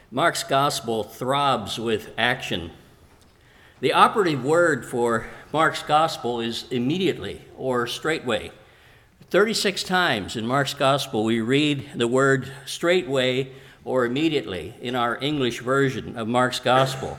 Mark's gospel throbs with action. The operative word for Mark's gospel is immediately or straightway. 36 times in Mark's gospel we read the word straightway or immediately in our English version of Mark's gospel.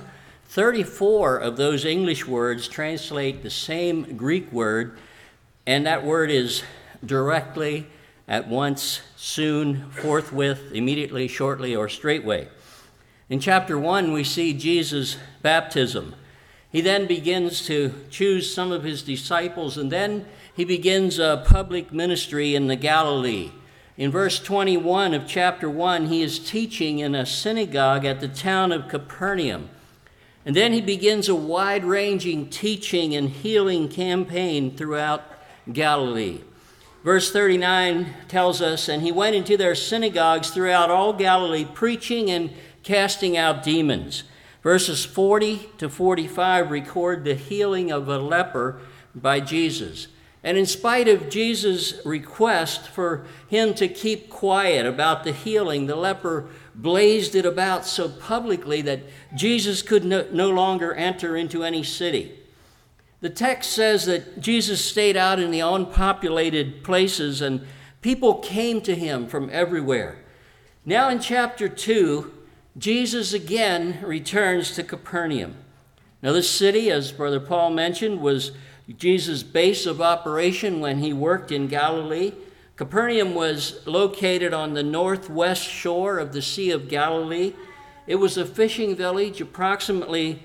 34 of those English words translate the same Greek word, and that word is directly, at once, soon, forthwith, immediately, shortly, or straightway. In chapter 1, we see Jesus' baptism. He then begins to choose some of his disciples, and then he begins a public ministry in the Galilee. In verse 21 of chapter 1, he is teaching in a synagogue at the town of Capernaum. And then he begins a wide-ranging teaching and healing campaign throughout Galilee. Verse 39 tells us, "And he went into their synagogues throughout all Galilee, preaching and casting out demons." Verses 40 to 45 record the healing of a leper by Jesus. And in spite of Jesus' request for him to keep quiet about the healing, the leper blazed it about so publicly that Jesus could no longer enter into any city. The text says that Jesus stayed out in the unpopulated places and people came to him from everywhere. Now in chapter 2, Jesus again returns to Capernaum. Now this city, as Brother Paul mentioned, was Jesus' base of operation when he worked in Galilee. Capernaum was located on the northwest shore of the Sea of Galilee. It was a fishing village approximately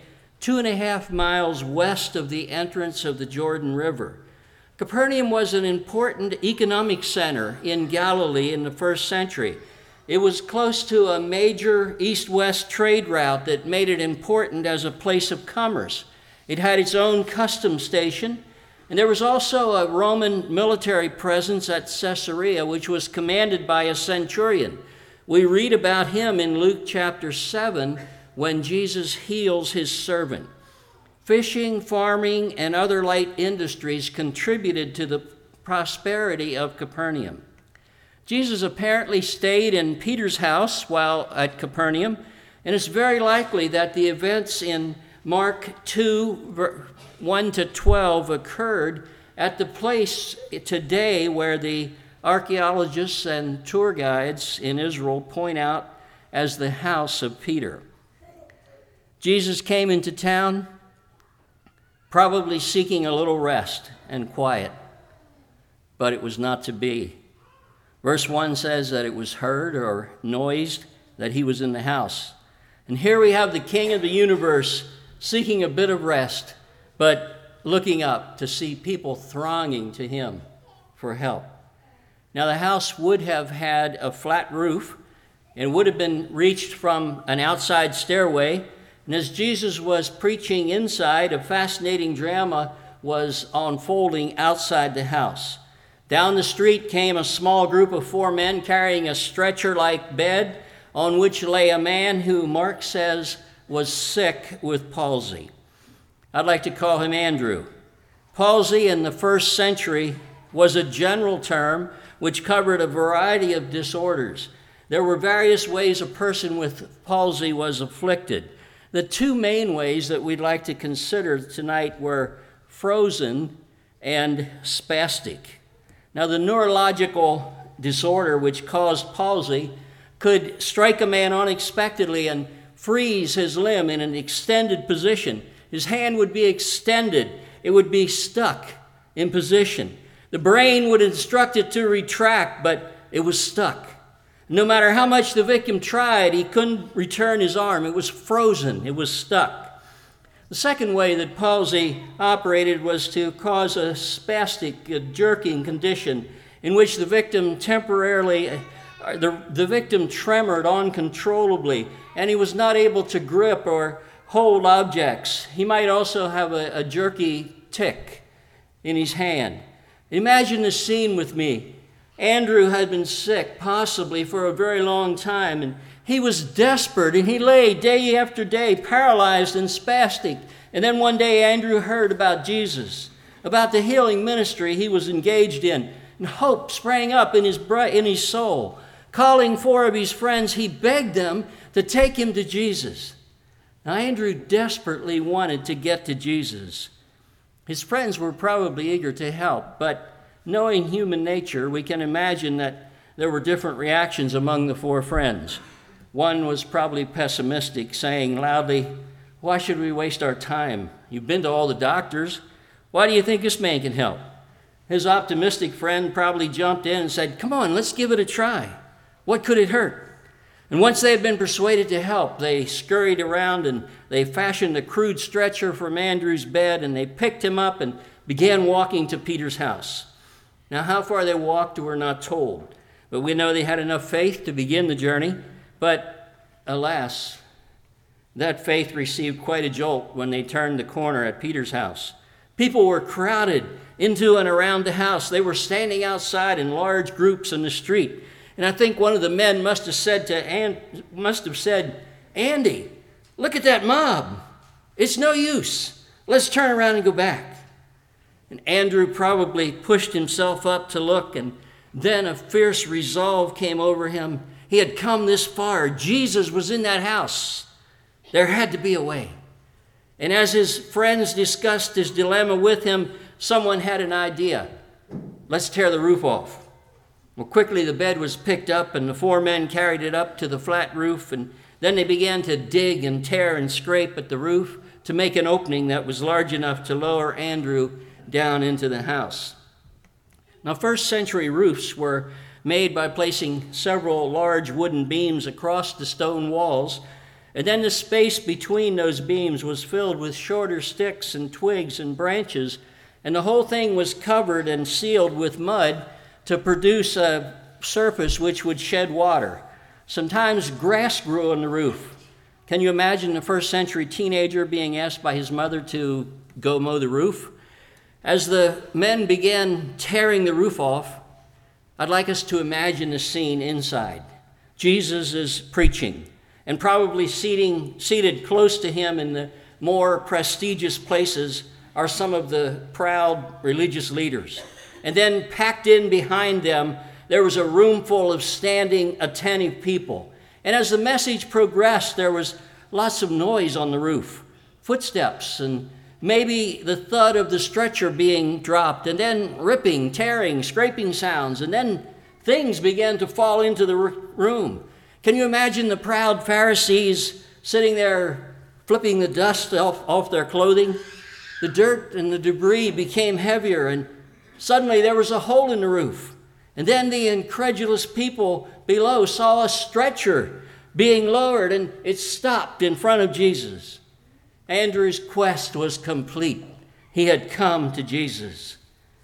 2.5 miles west of the entrance of the Jordan River. Capernaum was an important economic center in Galilee in the first century. It was close to a major east-west trade route that made it important as a place of commerce. It had its own customs station, and there was also a Roman military presence at Caesarea, which was commanded by a centurion. We read about him in Luke chapter 7 when Jesus heals his servant. Fishing, farming, and other light industries contributed to the prosperity of Capernaum. Jesus apparently stayed in Peter's house while at Capernaum, and it's very likely that the events in Mark 2, 1 to 12 occurred at the place today where the archaeologists and tour guides in Israel point out as the house of Peter. Jesus came into town probably seeking a little rest and quiet, but it was not to be. Verse 1 says that it was heard or noised that he was in the house. And here we have the King of the universe seeking a bit of rest, but looking up to see people thronging to him for help. Now the house would have had a flat roof and would have been reached from an outside stairway. And as Jesus was preaching inside, a fascinating drama was unfolding outside the house. Down the street came a small group of 4 men carrying a stretcher-like bed on which lay a man who Mark says was sick with palsy. I'd like to call him Andrew. Palsy in the first century was a general term which covered a variety of disorders. There were various ways a person with palsy was afflicted. The 2 main ways that we'd like to consider tonight were frozen and spastic. Now, the neurological disorder which caused palsy could strike a man unexpectedly and freeze his limb in an extended position. His hand would be extended. It would be stuck in position. The brain would instruct it to retract, but it was stuck. No matter how much the victim tried, he couldn't return his arm. It was frozen. It was stuck. The second way that palsy operated was to cause a spastic, a jerking condition in which the victim temporarily, the victim tremored uncontrollably, and he was not able to grip or hold objects. He might also have a jerky tic in his hand. Imagine the scene with me. Andrew had been sick, possibly for a very long time, and he was desperate, and he lay day after day, paralyzed and spastic. And then one day, Andrew heard about Jesus, about the healing ministry he was engaged in, and hope sprang up in his soul. Calling 4 of his friends, he begged them to take him to Jesus. Now, Andrew desperately wanted to get to Jesus. His friends were probably eager to help, but knowing human nature, we can imagine that there were different reactions among the 4 friends. One was probably pessimistic, saying loudly, "Why should we waste our time? You've been to all the doctors. Why do you think this man can help?" His optimistic friend probably jumped in and said, "Come on, let's give it a try. What could it hurt?" And once they had been persuaded to help, they scurried around and they fashioned a crude stretcher from Andrew's bed, and they picked him up and began walking to Peter's house. Now, how far they walked, we're not told, but we know they had enough faith to begin the journey. But alas, that faith received quite a jolt when they turned the corner at Peter's house. People were crowded into and around the house. They were standing outside in large groups in the street. And I think one of the men must have said, "Andy, look at that mob. It's no use. Let's turn around and go back." And Andrew probably pushed himself up to look, and then a fierce resolve came over him. He had come this far. Jesus was in that house. There had to be a way. And as his friends discussed his dilemma with him, someone had an idea. "Let's tear the roof off." Well, quickly the bed was picked up, and the 4 men carried it up to the flat roof, and then they began to dig and tear and scrape at the roof to make an opening that was large enough to lower Andrew down into the house. Now, first century roofs were made by placing several large wooden beams across the stone walls, and then the space between those beams was filled with shorter sticks and twigs and branches, and the whole thing was covered and sealed with mud to produce a surface which would shed water. Sometimes grass grew on the roof. Can you imagine a first century teenager being asked by his mother to go mow the roof? As the men began tearing the roof off, I'd like us to imagine the scene inside. Jesus is preaching, and probably seated close to him in the more prestigious places are some of the proud religious leaders. And then packed in behind them, there was a room full of standing, attentive people. And as the message progressed, there was lots of noise on the roof, footsteps, and maybe the thud of the stretcher being dropped, and then ripping, tearing, scraping sounds, and then things began to fall into the room. Can you imagine the proud Pharisees sitting there flipping the dust off their clothing? The dirt and the debris became heavier, and suddenly there was a hole in the roof. And then the incredulous people below saw a stretcher being lowered, and it stopped in front of Jesus. Andrew's quest was complete. He had come to Jesus.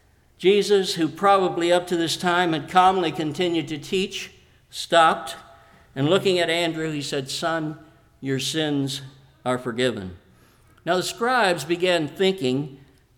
Jesus, who probably up to this time had calmly continued to teach, stopped, and looking at Andrew, he said, "Son, your sins are forgiven." Now the scribes began thinking,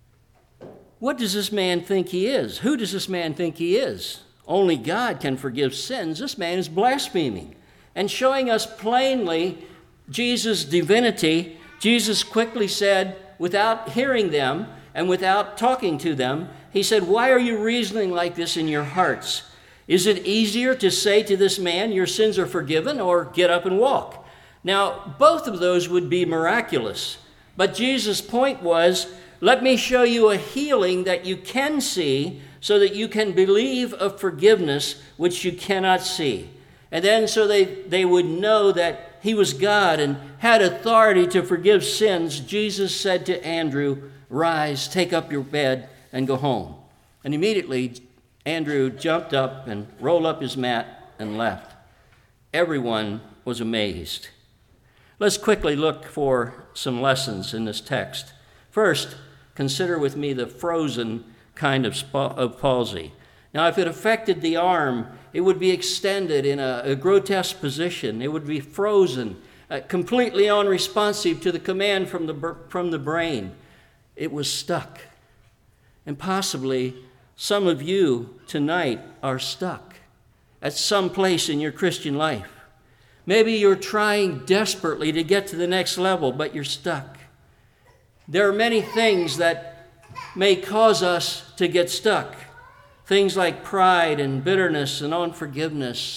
what does this man think he is? Who does this man think he is? Only God can forgive sins. This man is blaspheming. And showing us plainly Jesus' divinity, Jesus quickly said, without hearing them and without talking to them, he said, "Why are you reasoning like this in your hearts? Is it easier to say to this man, 'Your sins are forgiven,' or 'Get up and walk'?" Now, both of those would be miraculous. But Jesus' point was, let me show you a healing that you can see so that you can believe of forgiveness which you cannot see. And then so they would know that he was God and had authority to forgive sins, Jesus said to Andrew, "Rise, take up your bed, and go home." And immediately Andrew jumped up and rolled up his mat and left. Everyone was amazed. Let's quickly look for some lessons in this text. First, consider with me the frozen kind of palsy. Now, if it affected the arm, it would be extended in a grotesque position. It would be frozen, completely unresponsive to the command from the brain. It was stuck. And possibly some of you tonight are stuck at some place in your Christian life. Maybe you're trying desperately to get to the next level, but you're stuck. There are many things that may cause us to get stuck. Things like pride and bitterness and unforgiveness,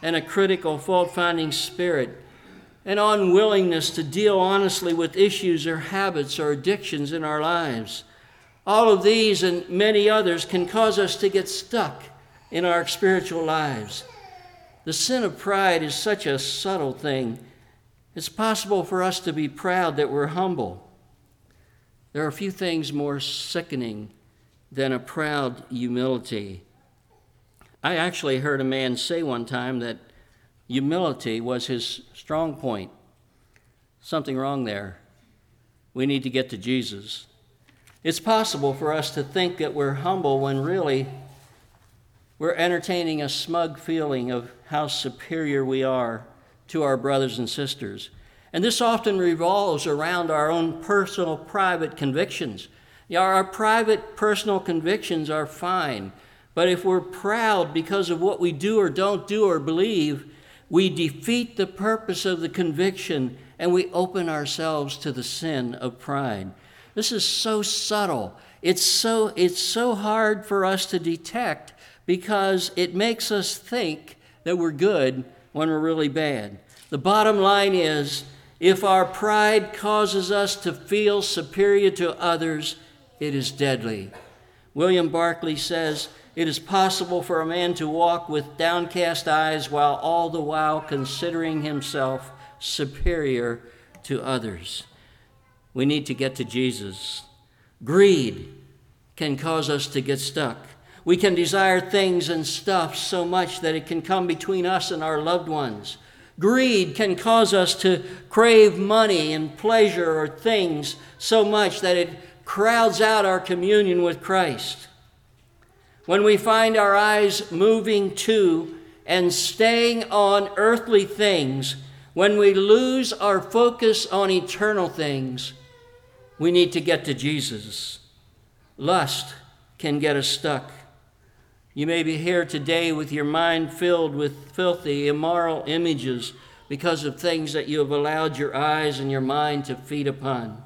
and a critical, fault-finding spirit, an unwillingness to deal honestly with issues or habits or addictions in our lives. All of these and many others can cause us to get stuck in our spiritual lives. The sin of pride is such a subtle thing. It's possible for us to be proud that we're humble. There are a few things more sickening than a proud humility. I actually heard a man say one time that humility was his strong point. Something wrong there. We need to get to Jesus. It's possible for us to think that we're humble when really we're entertaining a smug feeling of how superior we are to our brothers and sisters. And this often revolves around our own personal, private convictions. Our private, personal convictions are fine. But if we're proud because of what we do or don't do or believe, we defeat the purpose of the conviction and we open ourselves to the sin of pride. This is so subtle. It's so hard for us to detect because it makes us think that we're good when we're really bad. The bottom line is, if our pride causes us to feel superior to others, it is deadly. William Barclay says, "It is possible for a man to walk with downcast eyes while all the while considering himself superior to others." We need to get to Jesus. Greed can cause us to get stuck. We can desire things and stuff so much that it can come between us and our loved ones. Greed can cause us to crave money and pleasure or things so much that it crowds out our communion with Christ. When we find our eyes moving to and staying on earthly things, when we lose our focus on eternal things, we need to get to Jesus. Lust can get us stuck. You may be here today with your mind filled with filthy, immoral images because of things that you have allowed your eyes and your mind to feed upon.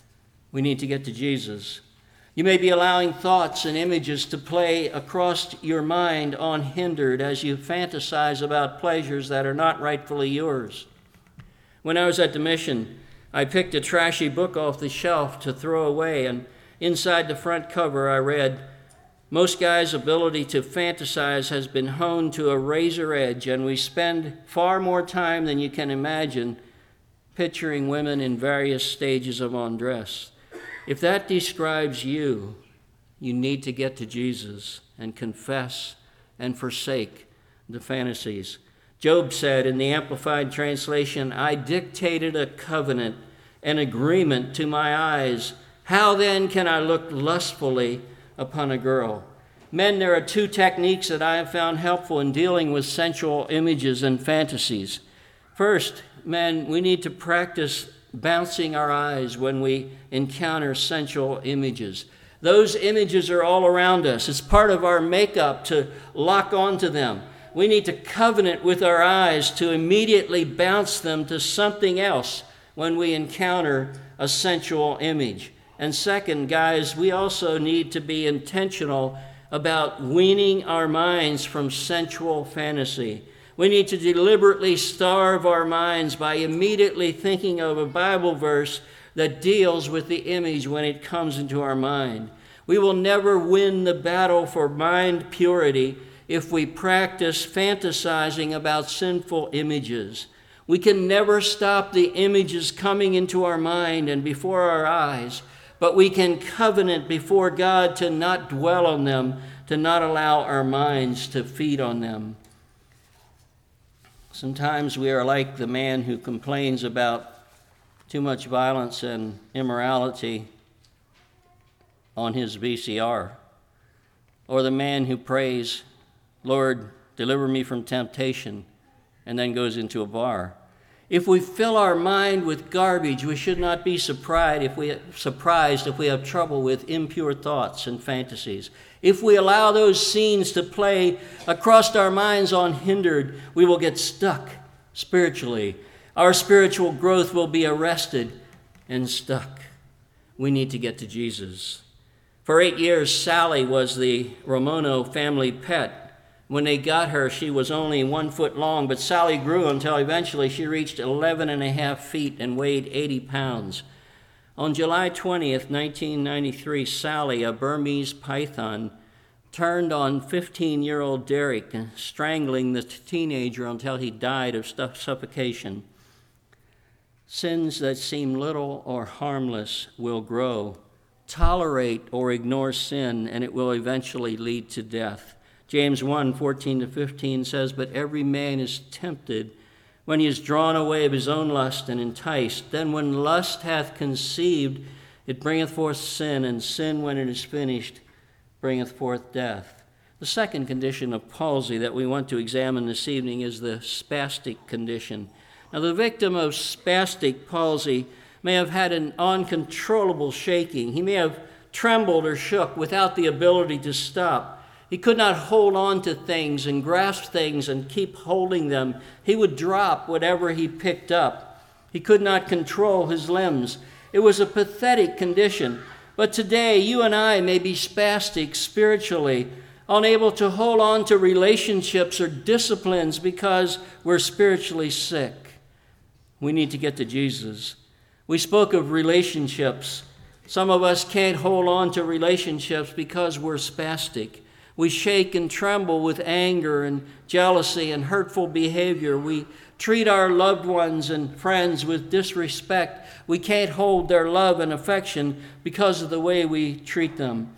We need to get to Jesus. You may be allowing thoughts and images to play across your mind unhindered as you fantasize about pleasures that are not rightfully yours. When I was at the mission, I picked a trashy book off the shelf to throw away, and inside the front cover I read, "Most guys' ability to fantasize has been honed to a razor edge, and we spend far more time than you can imagine picturing women in various stages of undress." If that describes you, you need to get to Jesus and confess and forsake the fantasies. Job said in the Amplified Translation, "I dictated a covenant, an agreement to my eyes. How then can I look lustfully upon a girl?" Men, there are two techniques that I have found helpful in dealing with sensual images and fantasies. First, men, we need to practice bouncing our eyes when we encounter sensual images. Those images are all around us. It's part of our makeup to lock onto them. We need to covenant with our eyes to immediately bounce them to something else when we encounter a sensual image. And second, guys, we also need to be intentional about weaning our minds from sensual fantasy. We need to deliberately starve our minds by immediately thinking of a Bible verse that deals with the image when it comes into our mind. We will never win the battle for mind purity if we practice fantasizing about sinful images. We can never stop the images coming into our mind and before our eyes, but we can covenant before God to not dwell on them, to not allow our minds to feed on them. Sometimes we are like the man who complains about too much violence and immorality on his VCR, or the man who prays, "Lord, deliver me from temptation," and then goes into a bar. If we fill our mind with garbage, we should not be surprised if we have trouble with impure thoughts and fantasies. If we allow those scenes to play across our minds unhindered, we will get stuck spiritually. Our spiritual growth will be arrested and stuck. We need to get to Jesus. For 8 years, Sally was the Romano family pet. When they got her, she was only 1 foot long, but Sally grew until eventually she reached 11.5 feet and weighed 80 pounds. On July 20th, 1993, Sally, a Burmese python, turned on 15-year-old Derek, strangling the teenager until he died of suffocation. Sins that seem little or harmless will grow. Tolerate or ignore sin, and it will eventually lead to death. James 1:14-15 says, "But every man is tempted when he is drawn away of his own lust and enticed. Then when lust hath conceived, it bringeth forth sin, and sin, when it is finished, bringeth forth death." The second condition of palsy that we want to examine this evening is the spastic condition. Now, the victim of spastic palsy may have had an uncontrollable shaking. He may have trembled or shook without the ability to stop. He could not hold on to things and grasp things and keep holding them. He would drop whatever he picked up. He could not control his limbs. It was a pathetic condition. But today, you and I may be spastic spiritually, unable to hold on to relationships or disciplines because we're spiritually sick. We need to get to Jesus. We spoke of relationships. Some of us can't hold on to relationships because we're spastic. We shake and tremble with anger and jealousy and hurtful behavior. We treat our loved ones and friends with disrespect. We can't hold their love and affection because of the way we treat them.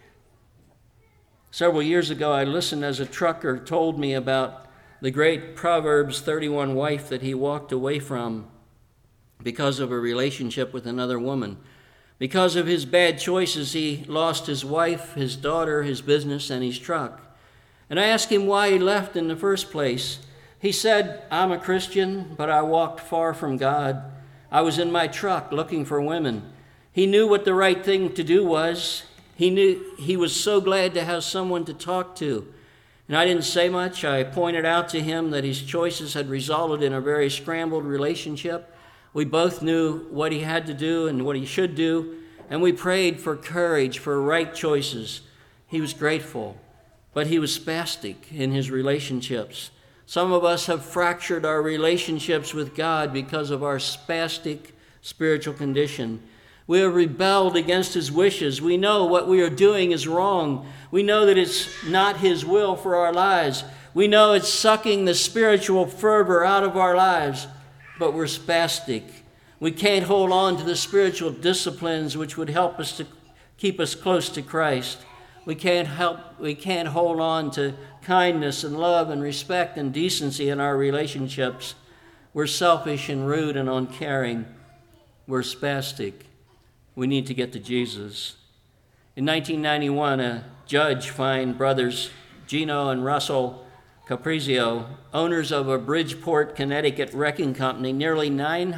Several years ago, I listened as a trucker told me about the great Proverbs 31 wife that he walked away from because of a relationship with another woman. Because of his bad choices, he lost his wife, his daughter, his business, and his truck. And I asked him why he left in the first place. He said, "I'm a Christian, but I walked far from God. I was in my truck looking for women." He knew what the right thing to do was. He knew he was so glad to have someone to talk to. And I didn't say much. I pointed out to him that his choices had resulted in a very scrambled relationship. We both knew what he had to do and what he should do, and we prayed for courage, for right choices. He was grateful, but he was spastic in his relationships. Some of us have fractured our relationships with God because of our spastic spiritual condition. We have rebelled against his wishes. We know what we are doing is wrong. We know that it's not his will for our lives. We know it's sucking the spiritual fervor out of our lives, but we're spastic. We can't hold on to the spiritual disciplines which would help us to keep us close to Christ. We can't hold on to kindness and love and respect and decency in our relationships. We're selfish and rude and uncaring. We're spastic. We need to get to Jesus. In 1991, a judge fined brothers Gino and Russell Caprizio, owners of a Bridgeport, Connecticut wrecking company, nearly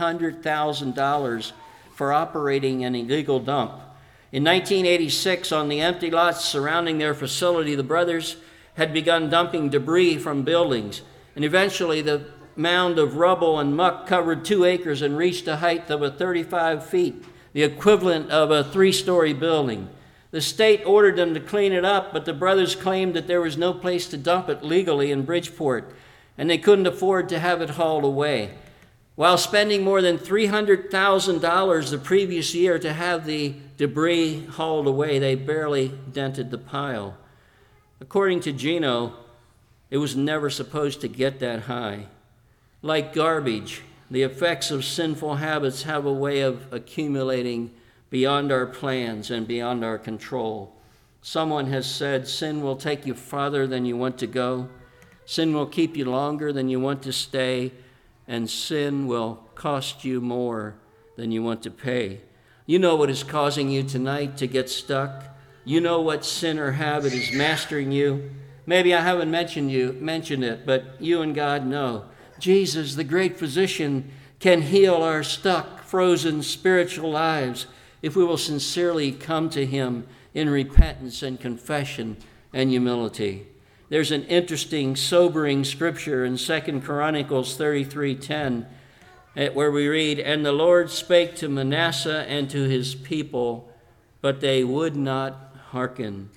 $900,000 for operating an illegal dump. In 1986, on the empty lots surrounding their facility, the brothers had begun dumping debris from buildings, and eventually the mound of rubble and muck covered 2 acres and reached a height of 35 feet, the equivalent of a 3-story building. The state ordered them to clean it up, but the brothers claimed that there was no place to dump it legally in Bridgeport, and they couldn't afford to have it hauled away. While spending more than $300,000 the previous year to have the debris hauled away, they barely dented the pile. According to Gino, it was never supposed to get that high. Like garbage, the effects of sinful habits have a way of accumulating beyond our plans and beyond our control. Someone has said, sin will take you farther than you want to go. Sin will keep you longer than you want to stay. And sin will cost you more than you want to pay. You know what is causing you tonight to get stuck. You know what sin or habit is mastering you. Maybe I haven't mentioned it, but you and God know. Jesus, the great physician, can heal our stuck, frozen spiritual lives if we will sincerely come to him in repentance and confession and humility. There's an interesting, sobering scripture in 2 Chronicles 33:10, where we read, "And the Lord spake to Manasseh and to his people, but they would not hearken."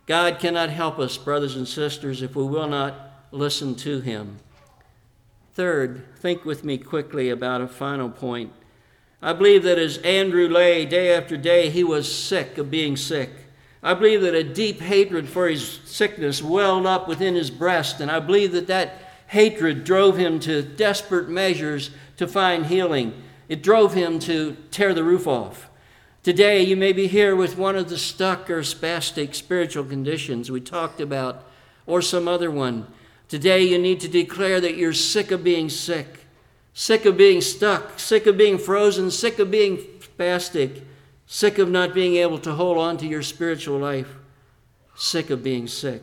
God cannot help us, brothers and sisters, if we will not listen to him. Third, think with me quickly about a final point. I believe that as Andrew lay day after day, he was sick of being sick. I believe that a deep hatred for his sickness welled up within his breast, and I believe that that hatred drove him to desperate measures to find healing. It drove him to tear the roof off. Today, you may be here with one of the stuck or spastic spiritual conditions we talked about, or some other one. Today, you need to declare that you're sick of being sick, sick of being stuck, sick of being frozen, sick of being spastic, sick of not being able to hold on to your spiritual life, sick of being sick.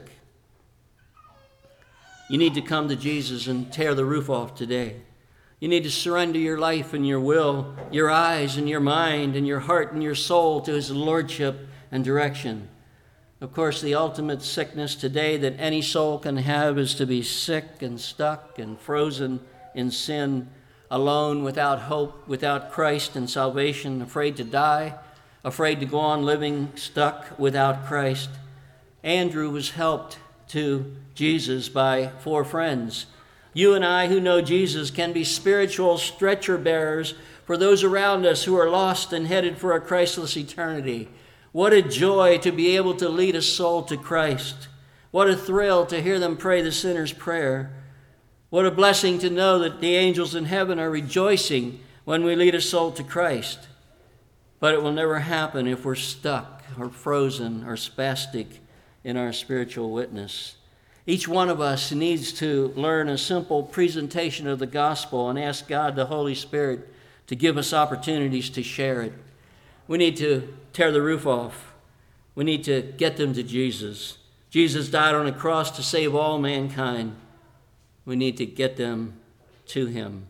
You need to come to Jesus and tear the roof off today. You need to surrender your life and your will, your eyes and your mind and your heart and your soul to his lordship and direction. Of course, the ultimate sickness today that any soul can have is to be sick and stuck and frozen in sin, alone, without hope, without Christ and salvation, afraid to die, afraid to go on living stuck without Christ. Andrew was helped to Jesus by 4 friends. You and I who know Jesus can be spiritual stretcher bearers for those around us who are lost and headed for a Christless eternity. What a joy to be able to lead a soul to Christ. What a thrill to hear them pray the sinner's prayer. What a blessing to know that the angels in heaven are rejoicing when we lead a soul to Christ. But it will never happen if we're stuck or frozen or spastic in our spiritual witness. Each one of us needs to learn a simple presentation of the gospel and ask God, the Holy Spirit, to give us opportunities to share it. We need to tear the roof off. We need to get them to Jesus. Jesus died on a cross to save all mankind. We need to get them to him.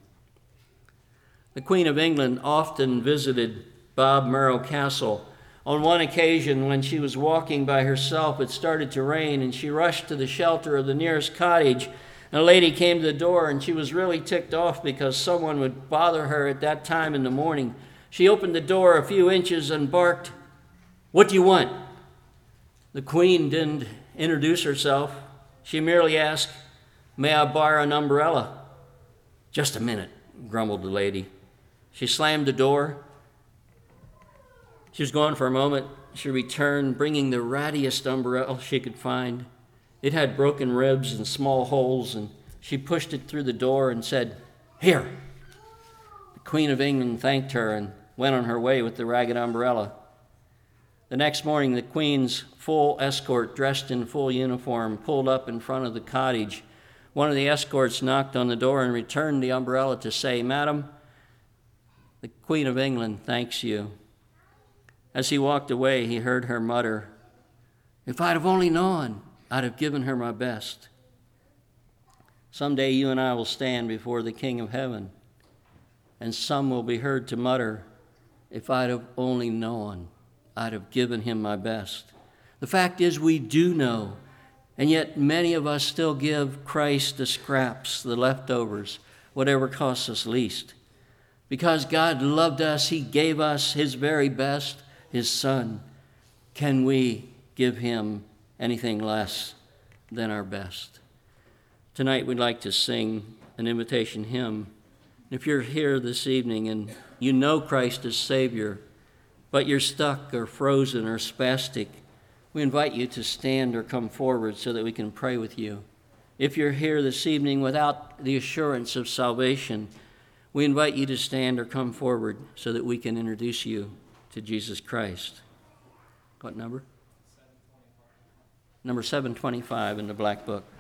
The Queen of England often visited Balmoral Castle. On one occasion, when she was walking by herself, it started to rain, and she rushed to the shelter of the nearest cottage. And a lady came to the door, and she was really ticked off because someone would bother her at that time in the morning. She opened the door a few inches and barked, "What do you want?" The queen didn't introduce herself. She merely asked, "May I borrow an umbrella?" "Just a minute," grumbled the lady. She slammed the door. She was gone for a moment. She returned, bringing the rattiest umbrella she could find. It had broken ribs and small holes, and she pushed it through the door and said, "Here." The Queen of England thanked her and went on her way with the ragged umbrella. The next morning, the Queen's full escort, dressed in full uniform, pulled up in front of the cottage. One of the escorts knocked on the door and returned the umbrella to say, "Madam, the Queen of England thanks you." As he walked away, he heard her mutter, "If I'd have only known, I'd have given her my best." Someday you and I will stand before the King of Heaven, and some will be heard to mutter, "If I'd have only known, I'd have given him my best." The fact is, we do know, and yet many of us still give Christ the scraps, the leftovers, whatever costs us least. Because God loved us, he gave us his very best, his Son. Can we give him anything less than our best? Tonight we'd like to sing an invitation hymn. If you're here this evening and you know Christ as Savior, but you're stuck or frozen or spastic, we invite you to stand or come forward so that we can pray with you. If you're here this evening without the assurance of salvation, we invite you to stand or come forward so that we can introduce you to Jesus Christ. What number? Number 725 in the Black Book.